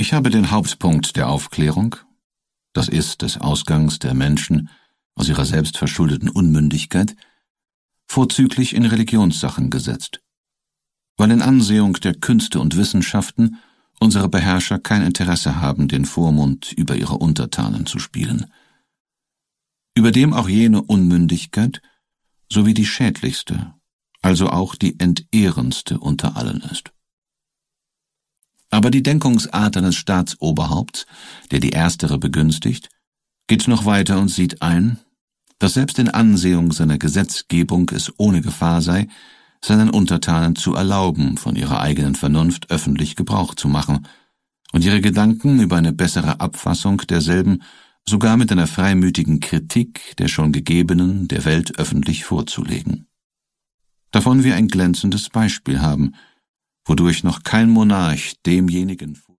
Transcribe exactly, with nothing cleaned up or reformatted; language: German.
Ich habe den Hauptpunkt der Aufklärung, das ist des Ausgangs der Menschen aus ihrer selbstverschuldeten Unmündigkeit, vorzüglich in Religionssachen gesetzt, weil in Ansehung der Künste und Wissenschaften unsere Beherrscher kein Interesse haben, den Vormund über ihre Untertanen zu spielen. Überdem auch jene Unmündigkeit sowie die schädlichste, also auch die entehrendste unter allen ist. Aber die Denkungsart eines Staatsoberhaupts, der die erstere begünstigt, geht noch weiter und sieht ein, dass selbst in Ansehung seiner Gesetzgebung es ohne Gefahr sei, seinen Untertanen zu erlauben, von ihrer eigenen Vernunft öffentlich Gebrauch zu machen und ihre Gedanken über eine bessere Abfassung derselben sogar mit einer freimütigen Kritik der schon gegebenen der Welt öffentlich vorzulegen. Davon wir ein glänzendes Beispiel haben, wodurch noch kein Monarch demjenigen